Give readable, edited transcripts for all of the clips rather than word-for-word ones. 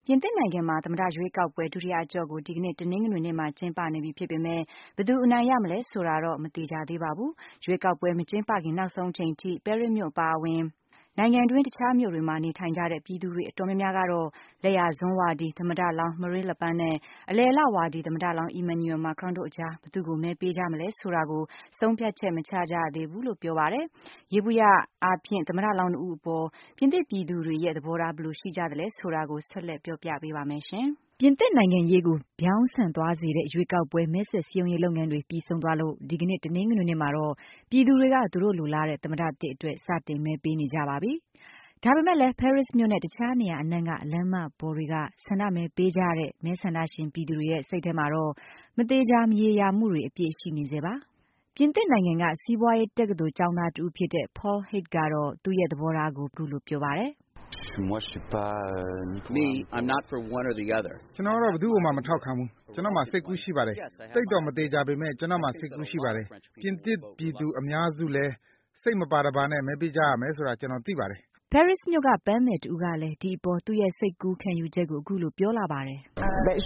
ပြင်သစ်နိုင်ငံမှာသမ္မတရွေးကောက်ပွဲဒုတိယအကျော့ကိုဒီကနေ့တနင်္ဂနွေနေ့မှာကျင်းပနေပြီဖြစ်ပေမဲ့ဘယ်သူအနိုင်ရမလဲဆိုတာတော့မသေချာသေးပါဘူး။ရွေးကောက်ပွဲမကျင်းပခင်နောက်ဆုံးအချိန်ထိပဲရစ်မြို့အပါအဝင်နိုင်ငံတွင်းတခြားမြို့တွေမှာနေထိုင်ကြတဲ့ပြည်သူတွေအတော်များများကတော့လက်ယာစွန်းဝါဒီသမ္မတလောင်း Marine Le Pen နဲ့အလယ်အလဝါဒီသမ္မတလောင်း Emmanuel Macron တို့အကြားဘယ်သူ့ကိုမဲပေးကြမလဲဆိုတာကိုဆုံးဖြတ်ချက်မချကြရသေးဘူးလို့ပြောပါတယ်။ယေဘုယျအားဖြင့်သမ္မတလောင်းတို့အပေါ်ပြင်သစ်ပြည်သူတွေရဲ့သဘောထားဘယ်လိုရှိကြသလဲဆိုတာကိုဆက်လက်ပြောပြပေးပါမယ်ရှင်။ပြင်သစ်နိုင်ငံရေးကိုပြောင်းဆန်သွားစေတဲ့ရွေးကောက်ပွဲမဲဆွယ်စည်းရုံးရေးလုပ်ငန်းတွေပြီးဆုံးသွားလို့ဒီကနေ့တနင်္ဂနွေနေ့မှာတော့ပြည်သူတွေကသူတို့လိုလားတဲ့သမ္မတသစ်အတွက်စတင်မဲပေးနေကြပါပြီ။ဒါပေမဲ့လည်း Paris မြို့နဲ့တခြားနေရာအနှံ့ကလမ်းမပေါ်တွေကဆန္ဒမဲပေးကြတဲ့မဲဆန္ဒရှင်ပြည်သူတွေရဲ့စိတ်ထဲမှာတော့မသေးချာမရေရာမှုတွေအပြည့်ရှိနေစေပါ။ပြင်သစ်နိုင်ငံကစီးပွားရေးတက္ကသိုလ်ကျောင်းသားတူဖြစ်တဲ့ Paul Hague ကတော့သူ့ရဲ့သဘောထားကိုအခုလိုပြောပါတယ်။ Me, I'm not for one or the other. ကျွန်တော်တော့ဘယ်သူ့ကိုမှမထောက်ခံဘူး။ကျွန်တော်မှစိတ်ကူးရှိပါတယ်။တိတ်တော့မသေးကြပေမဲ့ကျွန်တော်မှစိတ်ကူးရှိပါတယ်။ပြင်သစ်ပြည်သူအများစုလည်းစိတ်မပါတပါနဲ့မဲပေးကြရမယ်ဆိုတာကျွန်တော်သိပါတယ်။ Paris မြို့ကပန်းမယ်တူကလည်းဒီအပေါ်သူ့ရဲ့စိတ်ကူးခံယူချက်ကိုအခုလိုပြောလာပါတယ်။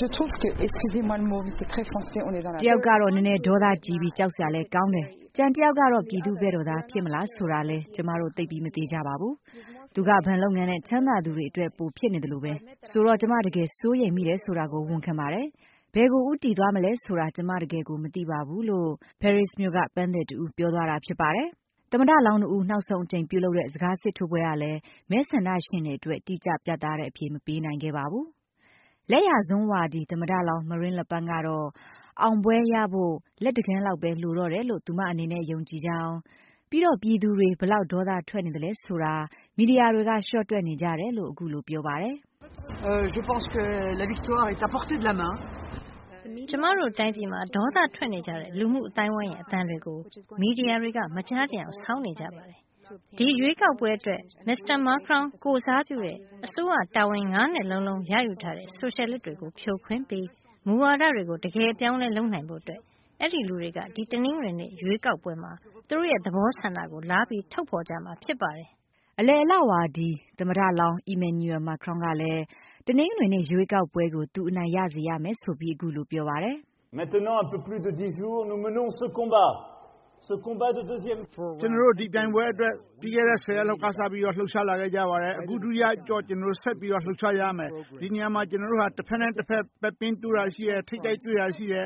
တယောက်ကတော့နည်းနည်းဒေါသကြီးပြီးကြောက်စရာလဲကောင်းတယ်။ကြံတယောက်ကတော့ပြည်သူ့ဘက်တော်သားဖြစ်မလားဆိုတာလဲကျမတို့သိပြီးမသေးကြပါဘူး။သူကဘဏ်လုပ်ငန်းနဲ့ချမ်းသာသူတွေအတွက်ပိုဖြစ်နေတယ်လို့ပဲဆိုတော့ကျမတကယ်စိုးရိမ်မိတယ်ဆိုတာကိုဝန်ခံပါတယ်။ဘယ်ကိုဦးတည်သွားမလဲဆိုတာကျမတကယ်ကိုမသိပါဘူးလို့ Paris မြို့ကပန်းတယ်တူပြောသွားတာဖြစ်ပါတယ်။သမ္မတလောင်းတို့နောက်ဆုံးအကြိမ်ပြုလုပ်တဲ့စကားစစ်ထိုးပွဲကလည်းမဲဆန္ဒရှင်တွေအတွက်တိကျပြတ်သားတဲ့အဖြေမပေးနိုင်ခဲ့ပါဘူး။လက်ယာစွန်းဝါဒီသမ္မတလောင်း Marine Le Pen ကတော့အောင်ပွဲရဖို့လက်တကမ်းလောက်ပဲလိုတော့တယ်လို့သူမအနေနဲ့ယုံကြည်ကြောင်းပြီးတော့ပြည်သူတွေဘလောက်ဒေါသထွက်နေတယ်လဲဆိုတာမီဒီယာတွေကရှော့တွက်နေကြတယ်လို့အခုလိုပြောပါတယ် Je pense que la victoire est à portée de la main. ကျမတို့တိုင်းပြည်မှာဒေါသထွက်နေကြတဲ့လူမှုအတိုင်းဝိုင်းရဲ့အသံတွေကိုမီဒီယာတွေကမကြားကြအောင်ဆောင်းနေကြပါတယ်။ဒီရွေးကောက်ပွဲအတွက် Mr. Macron ကိုစားပြုတဲ့အစိုးရတာဝန်9နှစ်လုံးရယူထားတဲ့ဆိုရှယ်လစ်တွေကိုဖြိုခွင်းပြီးမူဝါဒတွေကိုတကယ်ပြောင်းလဲလုပ်နိုင်ဖို့အတွက်အဲ့ဒီလူတွေကဒီတနင်္ဂနွေနေ့ရွေးကောက်ပွဲမှာသူတို့ရဲ့သဘောဆန္ဒကိုလာပြီးထုတ်ဖော်ကြမှာဖြစ်ပါတယ်။အလယ်အလဝါဒီသမ္မတလောင်း Emmanuel Macron ကလည်းတနင်္ဂနွေနေ့ရွေးကောက်ပွဲကိုသူအနိုင်ရစေရမယ်ဆိုပြီးအခုလိုပြောပါတယ်။ Maintenant un peu plus de 10 jours nous menons ce combat de deuxième ကျွန်တော်တို့ဒီပြိုင်ပွဲအတွက်ပြီးခဲ့တဲ့10ရက်လောက်ကစားပြီးတော့လှုပ်ရှားလာခဲ့ကြပါတယ်အခုဒုတိယကြော့ကျွန်တော်တို့ဆက်ပြီးတော့လှုပ်ရှားရမယ်ဒီနေရာမှာကျွန်တော်တို့ဟာတစ်ဖက်နဲ့တစ်ဖက်ပဲပင်းတူတာရှိတယ်ထိတ်တိုက်တွေ့တာရှိတယ်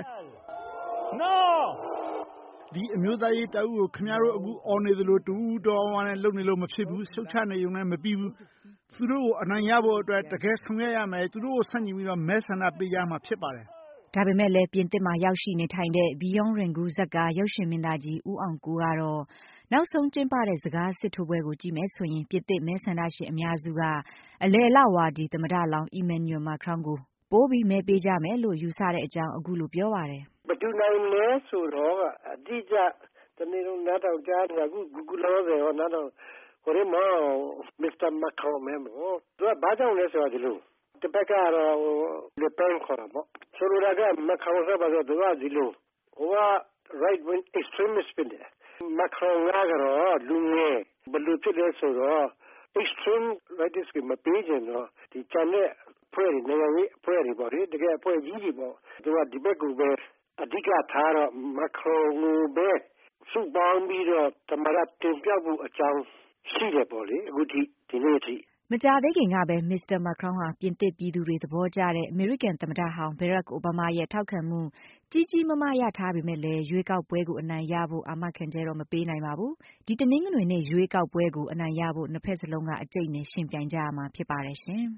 Non ဒီအမျိုးသားရေးတအုပ်ကိုခင်ဗျားတို့အခုအော်နေသလိုတူတော်ဝါနဲ့လုံနေလို့မဖြစ်ဘူးဆုတ်ချနေုံနဲ့မပြီးဘူးသူတို့ကိုအနိုင်ရဖို့အတွက်တကယ်ဆောင်ရွက်ရမယ်သူတို့ကိုဆန့်ကျင်ပြီးတော့မဲဆန္ဒပေးကြမှာဖြစ်ပါတယ်ဒါပေမဲ့လည်းပြင်သစ်မှာရောက်ရှိနေထိုင်တဲ့ Beyond Ringu ဇာတ်ကားရုပ်ရှင်မင်းသားကြီးဦးအောင်ကိုကတော့နောက်ဆုံးကျင်းပတဲ့စကားစစ်ထိုးပွဲကိုကြည့်မယ်ဆိုရင်ပြင်သစ်မဲဆန္ဒရှင်အများစုကအလယ်အလဝါဒီသမ္မတလောင်း Emmanuel Macron ကိုပိုးပြီးမဲပေးကြမယ်လို့ယူဆတဲ့အကြောင်းအခုလိုပြောပါတယ်ဘယ်သူနိုင်လဲဆိုတော့အတိအကျတနေ့လုံးနားထောင်ကြားတယ်အခု Google လို့ဆိုတော့နားထောင်ဟိုမှာ Mr. Macron မဲမို့သူကဘာကြောင့်လဲဆိုတော့ဒီလိုတပတ်ကတော့Le Pen ခေါ်တာပေါ့ဆိုလိုတာက Macron ဆိုတော့သူကဒီလိုဟိုက right wing extremist ဖြစ်တယ် Macron ကတော့လူငယ်ဘယ်လိုဖြစ်လဲဆိုတော့ extreme rightist ကမပေးချင်တော့ဒီချန်တဲ့ဖွဲ့နေနိုင်ငံရေးအဖွဲ့တွေပေါ့လေတကယ်အဖွဲ့ကြီးတွေပေါ့သူကဒီဘက်ကိုပဲအဓိကထားတော့ Macron ကိုပဲစုပေါင်းပြီးတော့သမရတင်ပြဖို့အကြောင်းရှိတယ်ပေါ့လေအခုဒီနေ့အထိမကြာသေးခင်ကပဲ Mr. Macron ဟာပြင်သစ်ပြည်သူတွေသဘောကျတဲ့အမေရိကန်သမ္မတဟောင်း Barack Obama ရဲ့ထောက်ခံမှုကြီးကြီးမားမားရထားပေမဲ့လည်းရွေးကောက်ပွဲကိုအနိုင်ရဖို့အာမခံချက်တော့မပေးနိုင်ပါဘူး။ဒီတနင်္ဂနွေနေ့ရွေးကောက်ပွဲကိုအနိုင်ရဖို့နှစ်ဖက်စလုံးကအကြိတ်နဲ့ရှင်ပြိုင်ကြရမှာဖြစ်ပါတယ်ရှင်။